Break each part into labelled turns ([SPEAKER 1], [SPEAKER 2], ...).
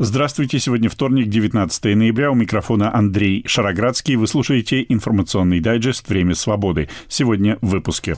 [SPEAKER 1] Здравствуйте, сегодня вторник, 19 ноября, у микрофона Андрей Шароградский. Вы слушаете информационный дайджест «Время свободы». Сегодня в выпуске.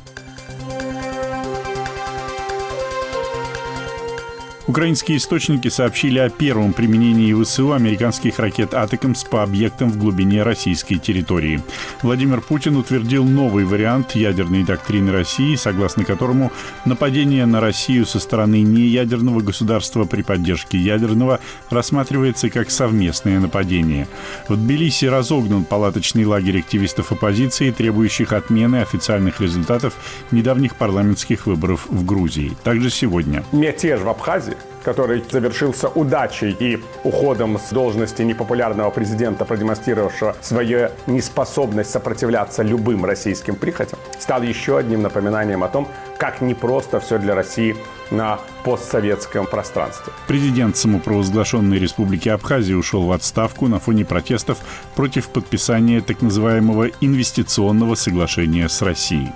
[SPEAKER 1] Украинские источники сообщили о первом применении ВСУ американских ракет «Атакамс» по объектам в глубине российской территории. Владимир Путин утвердил новый вариант ядерной доктрины России, согласно которому нападение на Россию со стороны неядерного государства при поддержке ядерного рассматривается как совместное нападение. В Тбилиси разогнан палаточный лагерь активистов оппозиции, требующих отмены официальных результатов недавних парламентских выборов в Грузии. Также сегодня.
[SPEAKER 2] Мятеж в Абхазии, который завершился удачей и уходом с должности непопулярного президента, продемонстрировавшего свою неспособность сопротивляться любым российским прихотям, стал еще одним напоминанием о том, как непросто все для России на постсоветском пространстве.
[SPEAKER 1] Президент самопровозглашенной Республики Абхазия ушел в отставку на фоне протестов против подписания так называемого инвестиционного соглашения с Россией.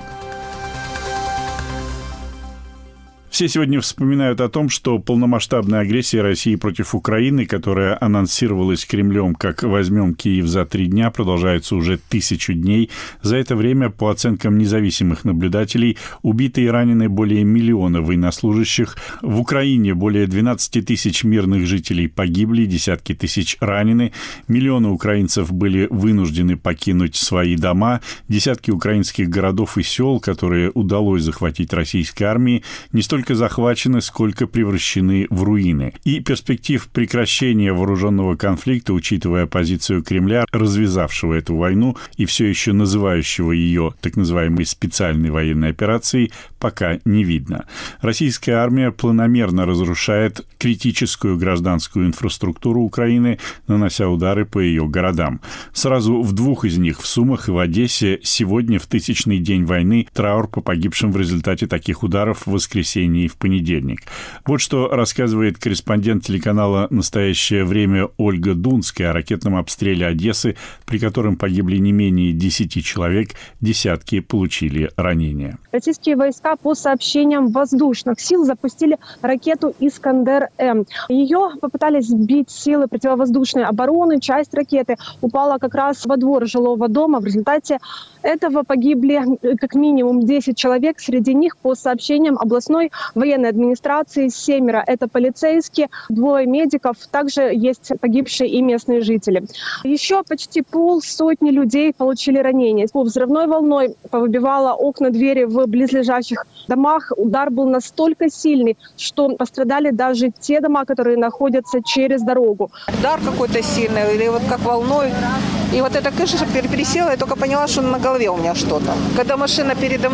[SPEAKER 1] Все сегодня вспоминают о том, что полномасштабная агрессия России против Украины, которая анонсировалась Кремлем как «возьмем Киев за 3 дня», продолжается уже 1000 дней. За это время, по оценкам независимых наблюдателей, убиты и ранены более миллиона военнослужащих. В Украине более 12 тысяч мирных жителей погибли, десятки тысяч ранены. Миллионы украинцев были вынуждены покинуть свои дома. Десятки украинских городов и сел, которые удалось захватить российской армией, не столько захвачены, сколько превращены в руины. И перспектив прекращения вооруженного конфликта, учитывая позицию Кремля, развязавшего эту войну и все еще называющего ее так называемой специальной военной операцией, пока не видно. Российская армия планомерно разрушает критическую гражданскую инфраструктуру Украины, нанося удары по ее городам. Сразу в 2 из них, в Сумах и в Одессе, сегодня, в 1000-й день войны, траур по погибшим в результате таких ударов в воскресенье и в понедельник. Вот что рассказывает корреспондент телеканала «Настоящее время» Ольга Дунская о ракетном обстреле Одессы, при котором погибли не менее 10 человек, десятки получили ранения.
[SPEAKER 3] Российские войска, по сообщениям воздушных сил, запустили ракету «Искандер-М». Ее попытались сбить силы противовоздушной обороны. Часть ракеты упала как раз во двор жилого дома. В результате этого погибли как минимум 10 человек. Среди них, по сообщениям областной военной администрации, 7 – это полицейские, 2 медиков, также есть погибшие и местные жители. Еще почти 50 людей получили ранения. Взрывной волной повыбивало окна, двери в близлежащих домах. Удар был настолько сильный, что пострадали даже те дома, которые находятся через дорогу.
[SPEAKER 4] Удар какой-то сильный, или вот как волной. И вот эта крыша пересела, я только поняла, что на голове у меня что-то. Когда машины передо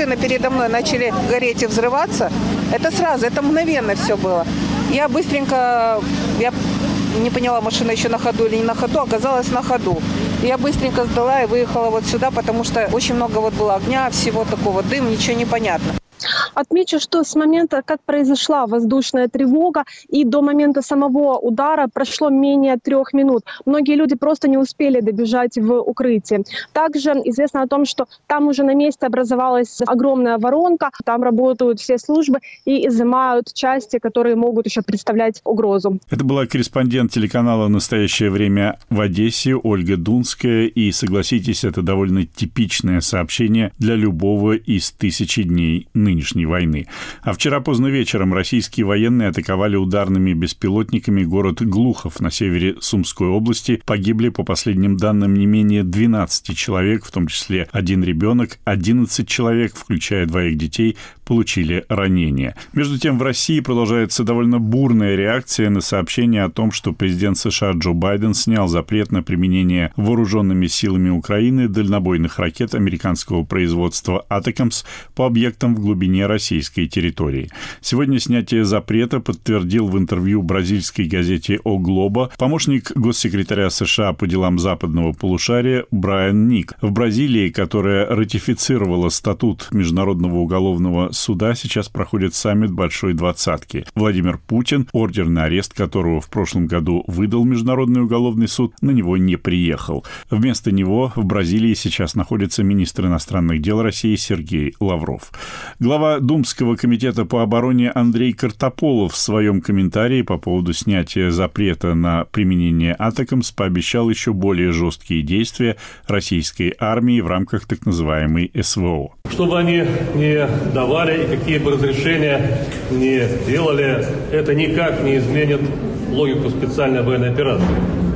[SPEAKER 4] мной начали гореть и взрываться, это сразу, это мгновенно все было. Я не поняла, машина еще на ходу или не на ходу, оказалась на ходу. Я быстренько сдала и выехала вот сюда, потому что очень много вот было огня, всего такого, дым, ничего не понятно.
[SPEAKER 3] Отмечу, что с момента, как произошла воздушная тревога, и до момента самого удара прошло менее 3 минут. Многие люди просто не успели добежать в укрытие. Также известно о том, что там уже на месте образовалась огромная воронка, там работают все службы и изымают части, которые могут еще представлять угрозу.
[SPEAKER 1] Это была корреспондент телеканала «Настоящее время» в Одессе Ольга Дунская. И, согласитесь, это довольно типичное сообщение для любого из 1000 дней нынешней войны. А вчера поздно вечером российские военные атаковали ударными беспилотниками город Глухов на севере Сумской области. Погибли, по последним данным, не менее 12 человек, в том числе 1 ребенок. 11 человек, включая 2 детей, получили ранения. Между тем, в России продолжается довольно бурная реакция на сообщение о том, что президент США Джо Байден снял запрет на применение вооруженными силами Украины дальнобойных ракет американского производства «Атакамс» по объектам в глубине российской территории. Сегодня снятие запрета подтвердил в интервью бразильской газете «О Глобо» помощник госсекретаря США по делам западного полушария Брайан Ник. В Бразилии, которая ратифицировала статут Международного уголовного суда, сейчас проходит саммит Большой Двадцатки. Владимир Путин, ордер на арест которого в прошлом году выдал Международный уголовный суд, на него не приехал. Вместо него в Бразилии сейчас находится министр иностранных дел России Сергей Лавров. Глава Глава Думского комитета по обороне Андрей Картополов в своем комментарии по поводу снятия запрета на применение атакамс пообещал еще более жесткие действия российской армии в рамках так называемой СВО.
[SPEAKER 5] Что бы они ни давали и какие бы разрешения ни делали, это никак не изменит логику специальной военной операции.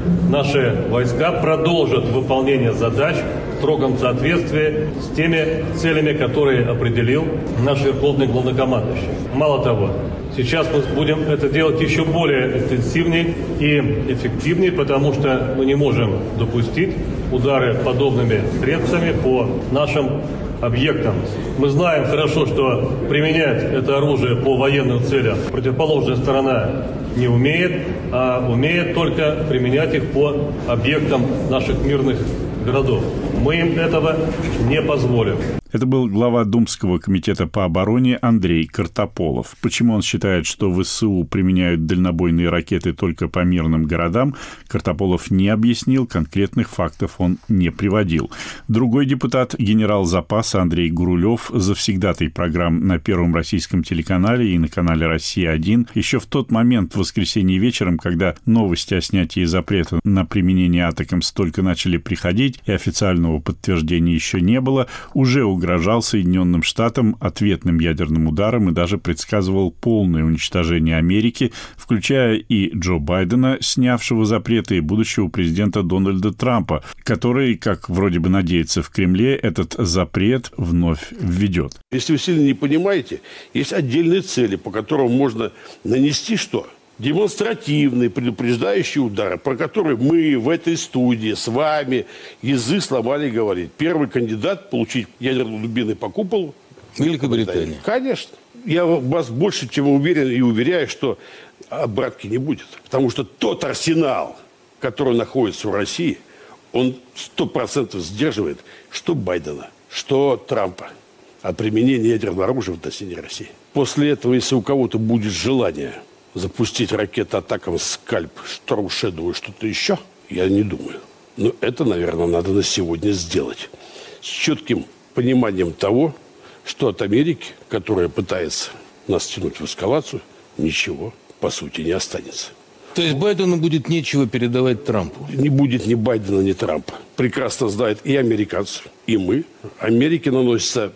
[SPEAKER 5] Наши войска продолжат выполнение задач в строгом соответствии с теми целями, которые определил наш Верховный Главнокомандующий. Мало того, сейчас мы будем это делать еще более интенсивнее и эффективнее, потому что мы не можем допустить удары подобными средствами по нашим объектам. Мы знаем хорошо, что применять это оружие по военным целям противоположная сторона не умеет, а умеет только применять их по объектам наших мирных городов. Мы им этого не позволим.
[SPEAKER 1] Это был глава Думского комитета по обороне Андрей Картополов. Почему он считает, что ВСУ применяют дальнобойные ракеты только по мирным городам, Картополов не объяснил, конкретных фактов он не приводил. Другой депутат, генерал запаса Андрей Гурулев, завсегдатай программ на Первом российском телеканале и на канале «Россия-1», еще в тот момент, в воскресенье вечером, когда новости о снятии запрета на применение атакамс только начали приходить и официального подтверждения еще не было, уже угрожал Соединенным Штатам ответным ядерным ударом и даже предсказывал полное уничтожение Америки, включая и Джо Байдена, снявшего запреты, и будущего президента Дональда Трампа, который, как вроде бы надеется в Кремле, этот запрет вновь введет.
[SPEAKER 6] Если вы сильно не понимаете, есть отдельные цели, по которым можно нанести что? Демонстративные, предупреждающие удары, про которые мы в этой студии с вами язык сломали говорить. Первый кандидат получить ядерные дубины по куполу — Великобритания. Конечно. Я вас больше чем уверен и уверяю, что обратки не будет. Потому что тот арсенал, который находится в России, он 100% сдерживает что Байдена, что Трампа от применения ядерного оружия в отношении России. После этого, если у кого-то будет желание запустить ракеты атакамс «Скальп», «Шторм Шэдоу» и что-то еще, я не думаю. Но это, наверное, надо на сегодня сделать. С четким пониманием того, что от Америки, которая пытается нас тянуть в эскалацию, ничего, по сути, не останется.
[SPEAKER 7] То есть Байдену будет нечего передавать Трампу?
[SPEAKER 6] Не будет ни Байдена, ни Трампа. Прекрасно знают и американцы, и мы. Америке наносится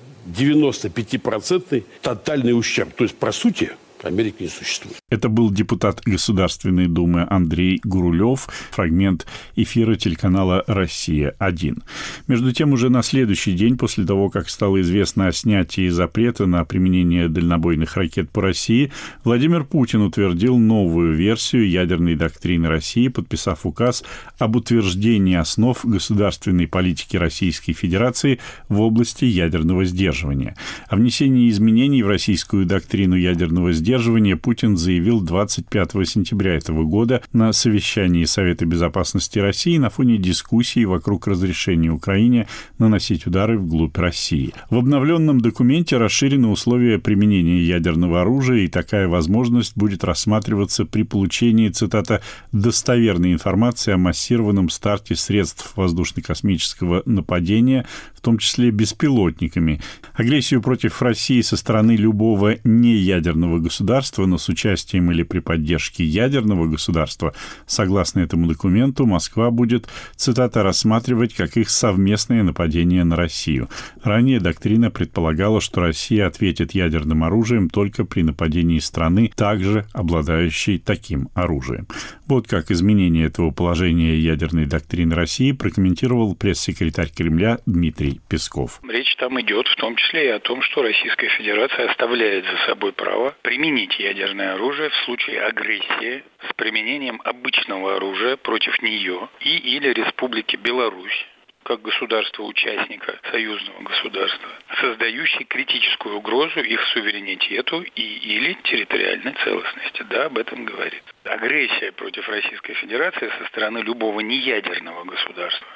[SPEAKER 6] 95% тотальный ущерб. То есть, по сути, Америки не существует.
[SPEAKER 1] Это был депутат Государственной Думы Андрей Гурулев, фрагмент эфира телеканала «Россия-1». Между тем, уже на следующий день, после того, как стало известно о снятии запрета на применение дальнобойных ракет по России, Владимир Путин утвердил новую версию ядерной доктрины России, подписав указ об утверждении основ государственной политики Российской Федерации в области ядерного сдерживания. О внесении изменений в российскую доктрину ядерного сдерживания Путин заявил 25 сентября этого года на совещании Совета безопасности России на фоне дискуссий вокруг разрешения Украине наносить удары вглубь России. В обновленном документе расширены условия применения ядерного оружия, и такая возможность будет рассматриваться при получении, цитата, «достоверной информации о массированном старте средств воздушно-космического нападения, в том числе беспилотниками. Агрессию против России со стороны любого неядерного государства, но с участием или при поддержке ядерного государства, согласно этому документу, Москва будет, цитата, рассматривать как их совместное нападение на Россию. Ранее доктрина предполагала, что Россия ответит ядерным оружием только при нападении страны, также обладающей таким оружием». Вот как изменение этого положения ядерной доктрины России прокомментировал пресс-секретарь Кремля Дмитрий Песков.
[SPEAKER 8] Речь там идет в том числе и о том, что Российская Федерация оставляет за собой право применить ядерное оружие в случае агрессии с применением обычного оружия против нее или Республики Беларусь, как государства-участника союзного государства, создающий критическую угрозу их суверенитету или территориальной целостности. Да, об этом говорит. Агрессия против Российской Федерации со стороны любого неядерного государства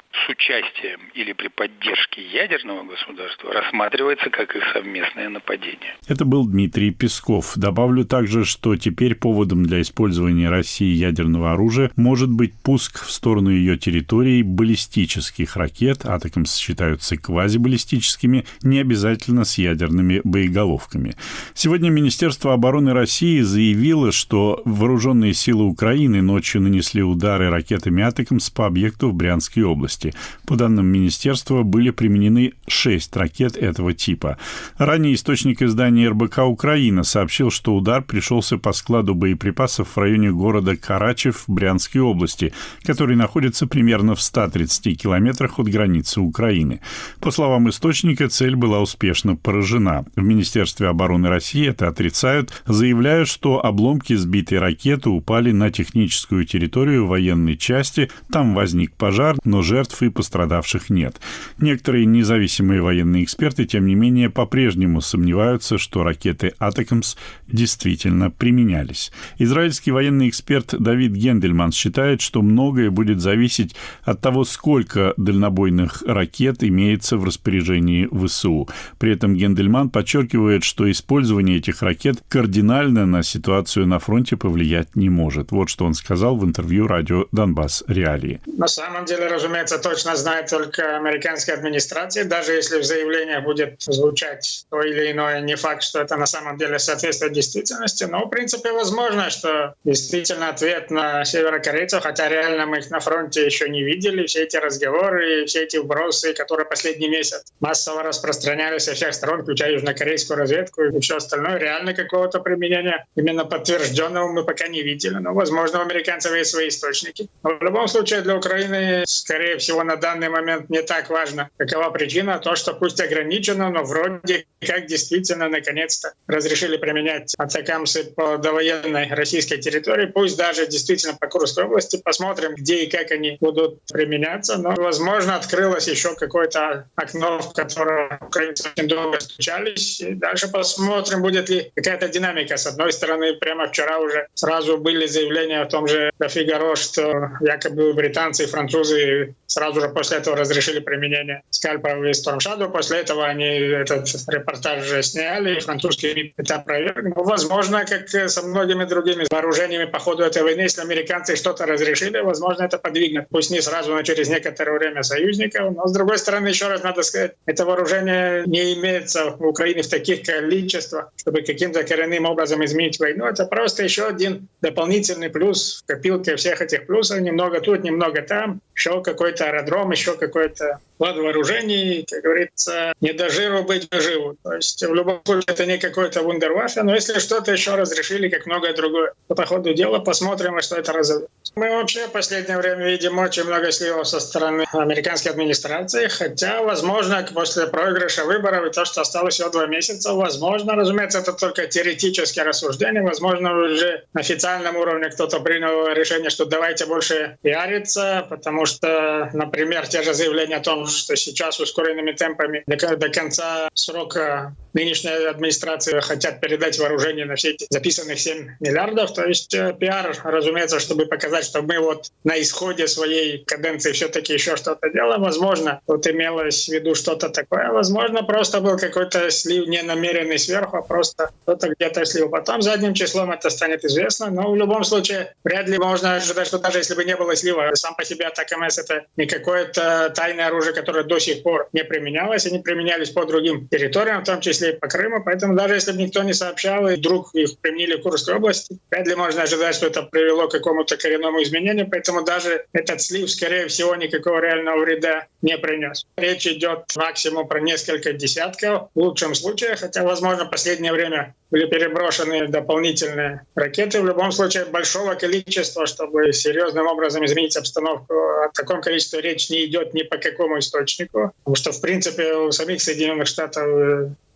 [SPEAKER 8] с участием или при поддержке ядерного государства рассматривается как их совместное нападение.
[SPEAKER 1] Это был Дмитрий Песков. Добавлю также, что теперь поводом для использования России ядерного оружия может быть пуск в сторону ее территории баллистических ракет, атакамс считаются квазибаллистическими, не обязательно с ядерными боеголовками. Сегодня Министерство обороны России заявило, что вооруженные силы Украины ночью нанесли удары ракетами атакамс по объекту в Брянской области. По данным министерства, были применены 6 ракет этого типа. Ранее источник издания РБК «Украина» сообщил, что удар пришелся по складу боеприпасов в районе города Карачев в Брянской области, который находится примерно в 130 километрах от границы Украины. По словам источника, цель была успешно поражена. В Министерстве обороны России это отрицают, заявляя, что обломки сбитой ракеты упали на техническую территорию военной части, там возник пожар, но жертв и пострадавших нет. Некоторые независимые военные эксперты, тем не менее, по-прежнему сомневаются, что ракеты «Атакамс» действительно применялись. Израильский военный эксперт Давид Гендельман считает, что многое будет зависеть от того, сколько дальнобойных ракет имеется в распоряжении ВСУ. При этом Гендельман подчеркивает, что использование этих ракет кардинально на ситуацию на фронте повлиять не может. Вот что он сказал в интервью радио «Донбасс Реалии».
[SPEAKER 9] На самом деле, разумеется, точно знает только американская администрация. Даже если в заявлении будет звучать то или иное, не факт, что это на самом деле соответствует действительности. Но, в принципе, возможно, что действительно ответ на северокорейцев, хотя реально мы их на фронте еще не видели, все эти разговоры, все эти вбросы, которые последний месяц массово распространялись со всех сторон, включая южнокорейскую разведку и все остальное, реально какого-то применения именно подтвержденного мы пока не видели. Но, возможно, у американцев есть свои источники. Но в любом случае для Украины, скорее всего, на данный момент не так важно, какова причина, то, что пусть ограничено, но вроде как действительно наконец-то разрешили применять атакамсы по довоенной российской территории, пусть даже действительно по Курской области. Посмотрим, где и как они будут применяться. Но, возможно, открылось еще какое-то окно, в которое украинцы очень долго стучались. И дальше посмотрим, будет ли какая-то динамика. С одной стороны, прямо вчера уже сразу были заявления о том же Фигаро, что якобы британцы и французы сразу же после этого разрешили применение скальпов и Storm Shadow. После этого они этот репортаж уже сняли, и французские МИД это опровергли. Возможно, как со многими другими вооружениями по ходу этой войны, если американцы что-то разрешили, возможно, это подвигнет. Пусть не сразу, но через некоторое время союзников. Но, с другой стороны, еще раз надо сказать, это вооружение не имеется в Украине в таких количествах, чтобы каким-то коренным образом изменить войну. Это просто еще один дополнительный плюс в копилке всех этих плюсов. Немного тут, немного там. Еще какой-то аэродром, еще какой-то склад вооружений, как говорится, не до жиру быть живу. То есть в любом случае это не какой-то вундерваффе, но если что-то еще разрешили, как многое другое, то по ходу дела посмотрим, что это разовьется. Мы вообще в последнее время видим очень много сливов со стороны американской администрации, хотя, возможно, после проигрыша выборов и то, что осталось всего 2 месяца, возможно, разумеется, это только теоретические рассуждения, возможно, уже на официальном уровне кто-то принял решение, что давайте больше пиариться, потому что, например, те же заявления о том, что сейчас ускоренными темпами до конца срока нынешняя администрация хотят передать вооружение на все эти записанных 7 миллиардов. То есть пиар, разумеется, чтобы показать, что мы вот на исходе своей каденции все-таки еще что-то делаем. Возможно, тут имелось в виду что-то такое. Возможно, просто был какой-то слив не намеренный сверху, а просто кто-то где-то слил. Потом задним числом это станет известно. Но в любом случае вряд ли можно ожидать, что даже если бы не было слива, сам по себе атакамс — это не какое-то тайное оружие, которое до сих пор не применялось. Они применялись по другим территориям, в том числе и по Крыму. Поэтому даже если бы никто не сообщал, и вдруг их применили в Курской области, вряд ли можно ожидать, что это привело к какому-то коренному изменению. Поэтому даже этот слив, скорее всего, никакого реального вреда не принес. Речь идет максимум про несколько десятков, в лучшем случае, хотя, возможно, в последнее время были переброшены дополнительные ракеты. В любом случае, большого количества, чтобы серьезным образом изменить обстановку, о таком количестве речь не идет ни по какому источнику. Потому что, в принципе, у самих Соединенных Штатов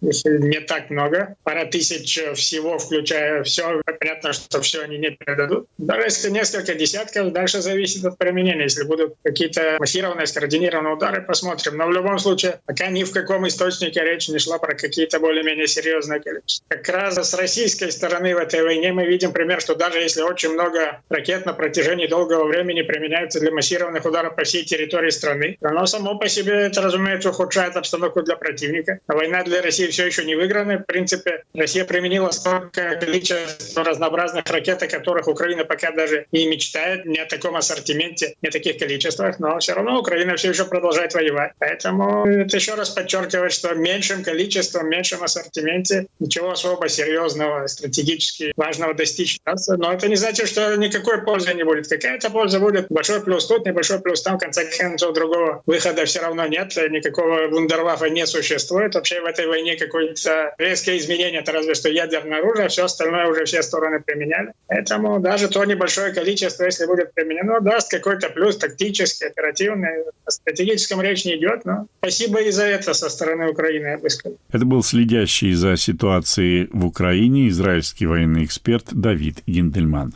[SPEAKER 9] их не так много. Пара тысяч всего, включая все. Понятно, что все они не передадут. Даже если несколько десятков, дальше зависит от применения. Если будут какие-то массированные, скоординированные удары, посмотрим. Но в любом случае, пока ни в каком источнике речь не шла про какие-то более-менее серьезные количества. Как раз с российской стороны в этой войне мы видим пример, что даже если очень много ракет на протяжении долгого времени применяются для массированных ударов по всей территории страны, оно само по себе, это, разумеется, ухудшает обстановку для противника. А война для России все еще не выиграна. В принципе, Россия применила столько количества разнообразных ракет, о которых Украина пока даже не мечтает, не о таком ассортименте, не о таких количествах, но все равно Украина все еще продолжает воевать. Поэтому это еще раз подчеркивает, что меньшим количеством, меньшем ассортименте ничего особо серьезного, стратегически важного достичь. Но это не значит, что никакой пользы не будет. Какая-то польза будет. Большой плюс тут, небольшой плюс там. В конце концов, другого выхода все равно нет. Никакого вундерваффа не существует. Вообще в этой войне какое-то резкое изменение. Это разве что ядерное оружие. Все остальное уже все стороны применяли. Поэтому даже то небольшое количество, если будет применено, даст какой-то плюс тактический, оперативный. О стратегическом речь не идет. Но спасибо и за это со стороны Украины, я бы сказал.
[SPEAKER 1] Это был следящий за ситуацией в Украине израильский военный эксперт Давид Гиндельман.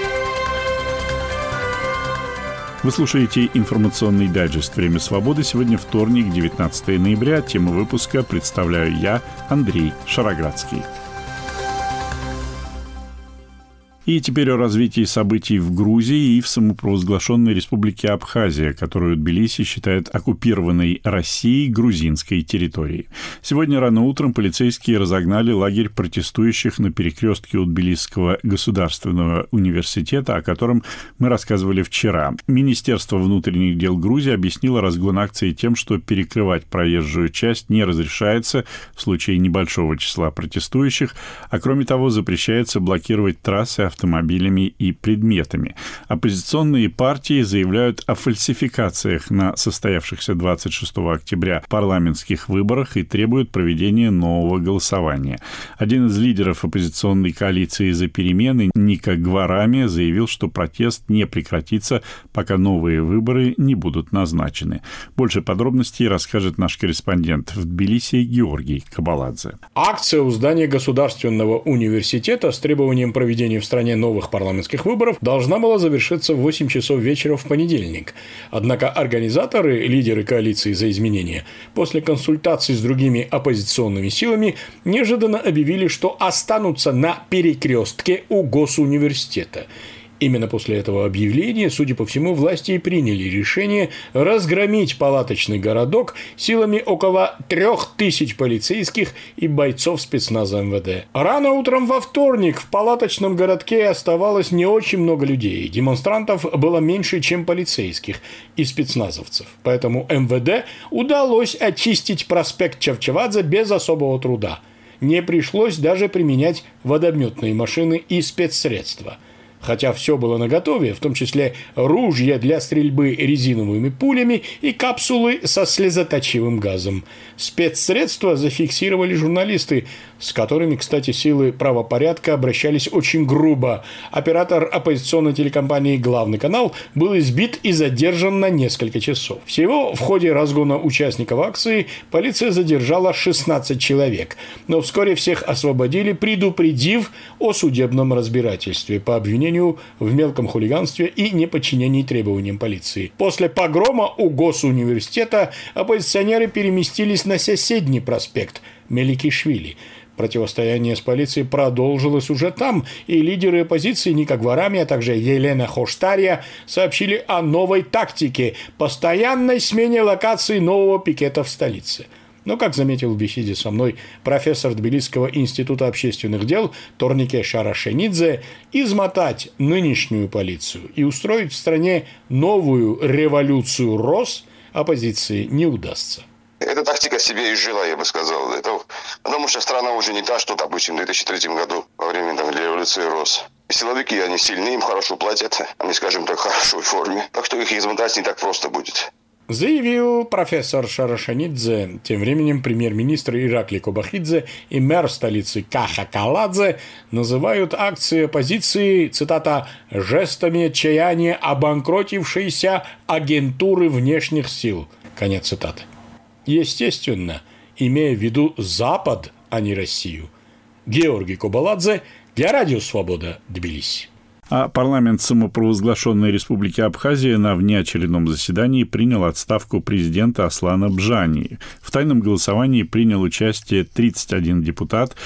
[SPEAKER 1] Вы слушаете информационный дайджест «Время свободы». Сегодня вторник, 19 ноября. Тему выпуска представляю я, Андрей Шароградский. И теперь о развитии событий в Грузии и в самопровозглашенной республике Абхазия, которую Тбилиси считает оккупированной Россией грузинской территорией. Сегодня рано утром полицейские разогнали лагерь протестующих на перекрестке у Тбилисского государственного университета, о котором мы рассказывали вчера. Министерство внутренних дел Грузии объяснило разгон акции тем, что перекрывать проезжую часть не разрешается в случае небольшого числа протестующих, а кроме того запрещается блокировать трассы автомобилями и предметами. Оппозиционные партии заявляют о фальсификациях на состоявшихся 26 октября парламентских выборах и требуют проведения нового голосования. Один из лидеров оппозиционной коалиции «За перемены» Ника Гварами заявил, что протест не прекратится, пока новые выборы не будут назначены. Больше подробностей расскажет наш корреспондент в Тбилиси Георгий Кабаладзе.
[SPEAKER 10] Акция у здания Государственного университета с требованием проведения в стране новых парламентских выборов должна была завершиться в 8 часов вечера в понедельник. Однако организаторы, лидеры коалиции «За изменения», после консультаций с другими оппозиционными силами неожиданно объявили, что останутся на перекрестке у Госуниверситета. Именно после этого объявления, судя по всему, власти и приняли решение разгромить палаточный городок силами около 3000 полицейских и бойцов спецназа МВД. Рано утром во вторник в палаточном городке оставалось не очень много людей. Демонстрантов было меньше, чем полицейских и спецназовцев. Поэтому МВД удалось очистить проспект Чавчавадзе без особого труда. Не пришлось даже применять водометные машины и спецсредства. Хотя все было наготове, в том числе ружья для стрельбы резиновыми пулями и капсулы со слезоточивым газом. Спецсредства зафиксировали журналисты, с которыми, кстати, силы правопорядка обращались очень грубо. Оператор оппозиционной телекомпании «Главный канал» был избит и задержан на несколько часов. Всего в ходе разгона участников акции полиция задержала 16 человек, но вскоре всех освободили, предупредив о судебном разбирательстве по обвинению в мелком хулиганстве и неподчинении требованиям полиции. После погрома у Госуниверситета оппозиционеры переместились на соседний проспект Меликишвили. Противостояние с полицией продолжилось уже там, и лидеры оппозиции Ника Гварами, а также Елена Хоштария сообщили о новой тактике – постоянной смене локаций нового пикета в столице. Но, как заметил в беседе со мной профессор Тбилисского института общественных дел Торнике Шарашенидзе, измотать нынешнюю полицию и устроить в стране новую революцию РОС оппозиции не удастся.
[SPEAKER 11] Эта тактика себе изжила, я бы сказал. Потому что страна уже не та, что, допустим, в 2003 году, во время революции РОС. Силовики, они сильны, им хорошо платят, они, скажем так, в хорошей форме. Так что их измотать не так просто будет.
[SPEAKER 10] Заявил профессор Шарашенидзе. Тем временем премьер-министр Иракли Кобахидзе и мэр столицы Каха Каладзе называют акции оппозиции, цитата, «жестами отчаяния обанкротившейся агентуры внешних сил». Конец цитаты. Естественно, имея в виду Запад, а не Россию. Георгий Кобаладзе для Радио Свобода, Тбилиси.
[SPEAKER 1] А парламент самопровозглашенной Республики Абхазия на внеочередном заседании принял отставку президента Аслана Бжании. В тайном голосовании принял участие 31 депутат,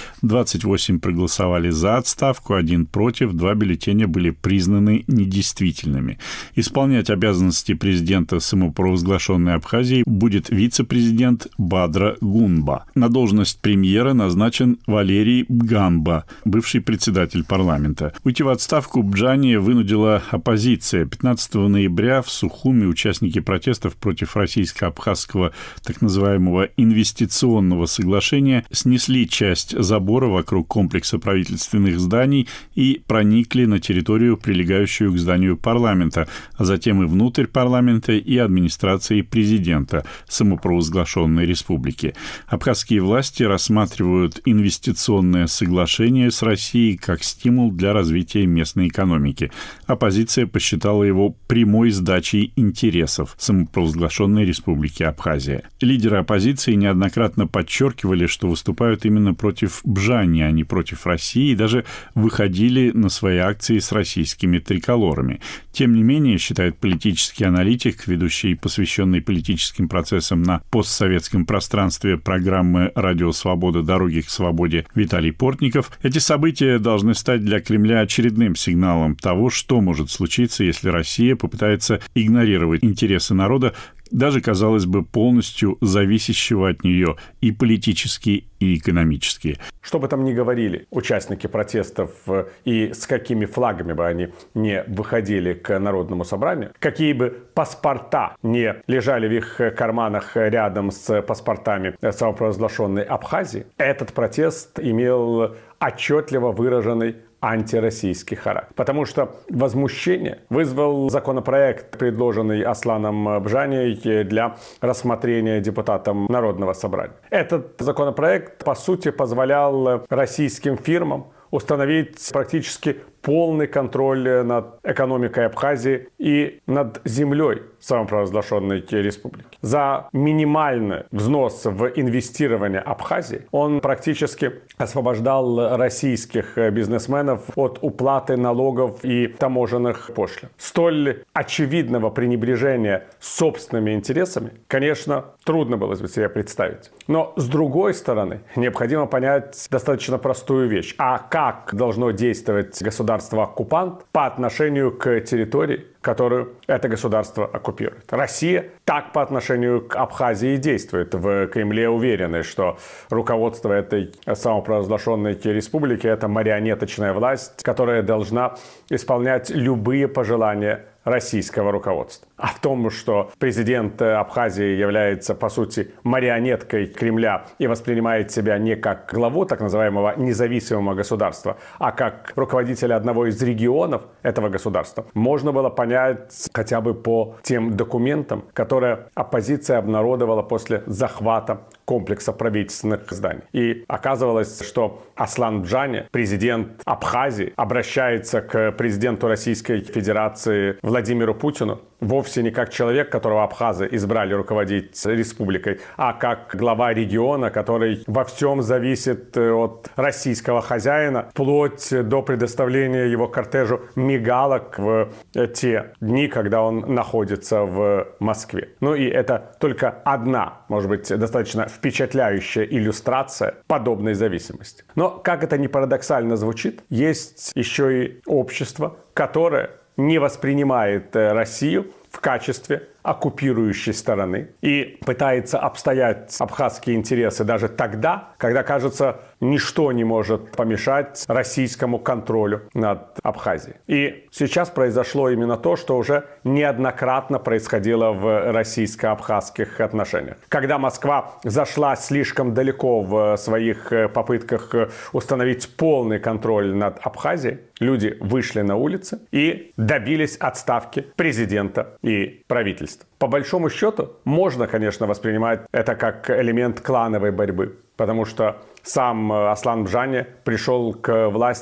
[SPEAKER 1] 28 проголосовали за отставку, 1 против, 2 бюллетеня были признаны недействительными. Исполнять обязанности президента самопровозглашенной Абхазии будет вице-президент Бадра Гунба. На должность премьера назначен Валерий Бганба, бывший председатель парламента. Уйти в отставку Бжания вынудила оппозиция. 15 ноября в Сухуми участники протестов против российско-абхазского так называемого инвестиционного соглашения снесли часть забора вокруг комплекса правительственных зданий и проникли на территорию, прилегающую к зданию парламента, а затем и внутрь парламента и администрации президента самопровозглашенной республики. Абхазские власти рассматривают инвестиционное соглашение с Россией как стимул для развития местной экономики. Оппозиция посчитала его прямой сдачей интересов самопровозглашенной Республики Абхазия. Лидеры оппозиции неоднократно подчеркивали, что выступают именно против Бжании, а не против России, и даже выходили на свои акции с российскими триколорами. Тем не менее, считает политический аналитик, ведущий посвященный политическим процессам на постсоветском пространстве программы «Радио Свобода. Дороги к свободе» Виталий Портников, эти события должны стать для Кремля очередным сигналом того, что может случиться, если Россия попытается игнорировать интересы народа, даже, казалось бы, полностью зависящего от нее и политически, и экономически.
[SPEAKER 2] Что бы там ни говорили участники протестов и с какими флагами бы они не выходили к народному собранию, какие бы паспорта не лежали в их карманах рядом с паспортами самопровозглашенной Абхазии, этот протест имел отчетливо выраженный антироссийский характер. Потому что возмущение вызвал законопроект, предложенный Асланом Бжанией для рассмотрения депутатам Народного собрания. Этот законопроект, по сути, позволял российским фирмам установить практически полный контроль над экономикой Абхазии и над землей самопровозглашенной республики. За минимальный взнос в инвестирование Абхазии он практически освобождал российских бизнесменов от уплаты налогов и таможенных пошлин. Столь очевидного пренебрежения собственными интересами, конечно, трудно было себе представить. Но, с другой стороны, необходимо понять достаточно простую вещь. А как должно действовать государство-оккупант по отношению к территории, которую это государство оккупирует? Россия так по отношению к Абхазии действует. В Кремле уверены, что руководство этой самопровозглашенной республики – это марионеточная власть, которая должна исполнять любые пожелания российского руководства. А в том, что президент Абхазии является, по сути, марионеткой Кремля и воспринимает себя не как главу так называемого независимого государства, а как руководителя одного из регионов этого государства, можно было понять хотя бы по тем документам, которые оппозиция обнародовала после захвата комплекса правительственных зданий. И оказывалось, что Аслан Бжания, президент Абхазии, обращается к президенту Российской Федерации Владимиру Путину вовсе не как человек, которого абхазы избрали руководить республикой, а как глава региона, который во всем зависит от российского хозяина, вплоть до предоставления его кортежу мигалок в те дни, когда он находится в Москве. Ну и это только одна, может быть, достаточно впечатляющая иллюстрация подобной зависимости. Но, как это ни парадоксально звучит, есть еще и общество, которое не воспринимает Россию в качестве оккупирующей стороны и пытается обстоять абхазские интересы даже тогда, когда, кажется, ничто не может помешать российскому контролю над Абхазией. И сейчас произошло именно то, что уже неоднократно происходило в российско-абхазских отношениях. Когда Москва зашла слишком далеко в своих попытках установить полный контроль над Абхазией, люди вышли на улицы и добились отставки президента и правительства. По большому счету, можно, конечно, воспринимать это как элемент клановой борьбы, потому что сам Аслан Бжания пришел к власти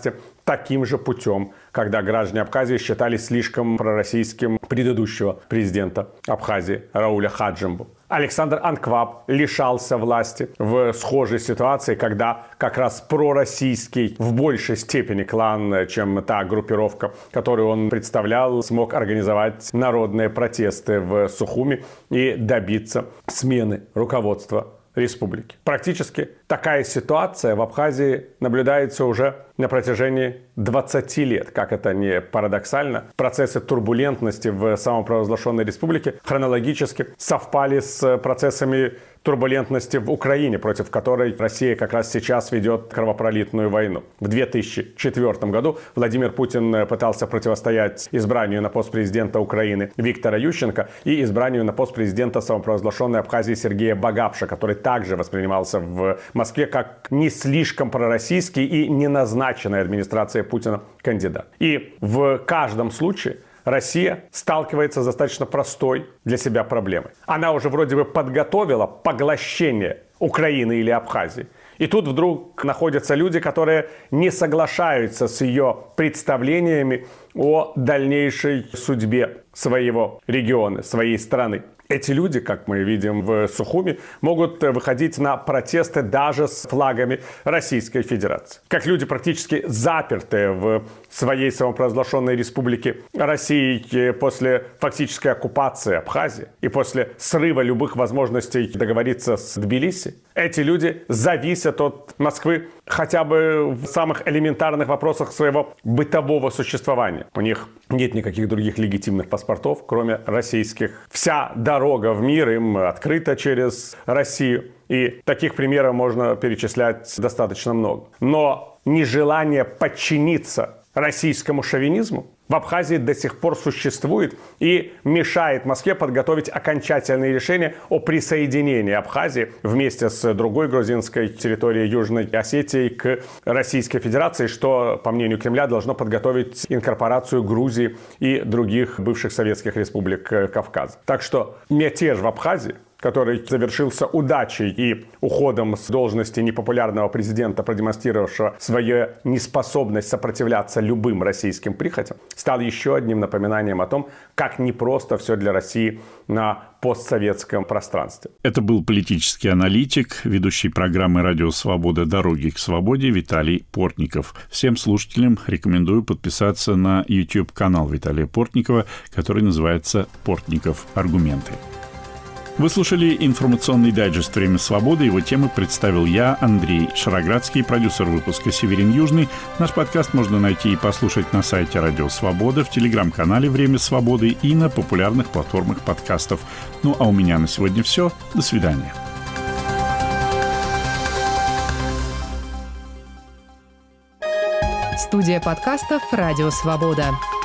[SPEAKER 2] таким же путем, когда граждане Абхазии считались слишком пророссийским предыдущего президента Абхазии Рауля Хаджимбу. Александр Анкваб лишался власти в схожей ситуации, когда как раз пророссийский в большей степени клан, чем та группировка, которую он представлял, смог организовать народные протесты в Сухуми и добиться смены руководства республики. Практически такая ситуация в Абхазии наблюдается уже на протяжении 20 лет. Как это не парадоксально, процессы турбулентности в самопровозглашенной республике хронологически совпали с процессами турбулентности в Украине, против которой Россия как раз сейчас ведет кровопролитную войну. В 2004 году Владимир Путин пытался противостоять избранию на пост президента Украины Виктора Ющенко и избранию на пост президента самопровозглашенной Абхазии Сергея Багапша, который также воспринимался в Москве как не слишком пророссийский и не назначенный администрацией Путина кандидат. И в каждом случае Россия сталкивается с достаточно простой для себя проблемой. Она уже вроде бы подготовила поглощение Украины или Абхазии. И тут вдруг находятся люди, которые не соглашаются с ее представлениями о дальнейшей судьбе своего региона, своей страны. Эти люди, как мы видим в Сухуми, могут выходить на протесты даже с флагами Российской Федерации. Как люди, практически запертые в своей самопровозглашенной республике России после фактической оккупации Абхазии и после срыва любых возможностей договориться с Тбилиси. Эти люди зависят от Москвы хотя бы в самых элементарных вопросах своего бытового существования. У них нет никаких других легитимных паспортов, кроме российских. Вся дорога в мир им открыта через Россию. И таких примеров можно перечислять достаточно много. Но нежелание подчиниться российскому шовинизму в Абхазии до сих пор существует и мешает Москве подготовить окончательные решения о присоединении Абхазии вместе с другой грузинской территорией Южной Осетии к Российской Федерации, что, по мнению Кремля, должно подготовить инкорпорацию Грузии и других бывших советских республик Кавказа. Так что мятеж в Абхазии, который завершился удачей и уходом с должности непопулярного президента, продемонстрировавшего свою неспособность сопротивляться любым российским прихотям, стал еще одним напоминанием о том, как непросто все для России на постсоветском пространстве.
[SPEAKER 1] Это был политический аналитик, ведущий программы «Радио Свобода. Дороги к свободе» Виталий Портников. Всем слушателям рекомендую подписаться на YouTube-канал Виталия Портникова, который называется «Портников. Аргументы». Вы слушали информационный дайджест «Время свободы». Его темы представил я, Андрей Шароградский, продюсер выпуска «Северин Южный». Наш подкаст можно найти и послушать на сайте «Радио Свобода», в телеграм-канале «Время свободы» и на популярных платформах подкастов. Ну а у меня на сегодня все. До свидания.
[SPEAKER 12] Студия подкастов «Радио Свобода».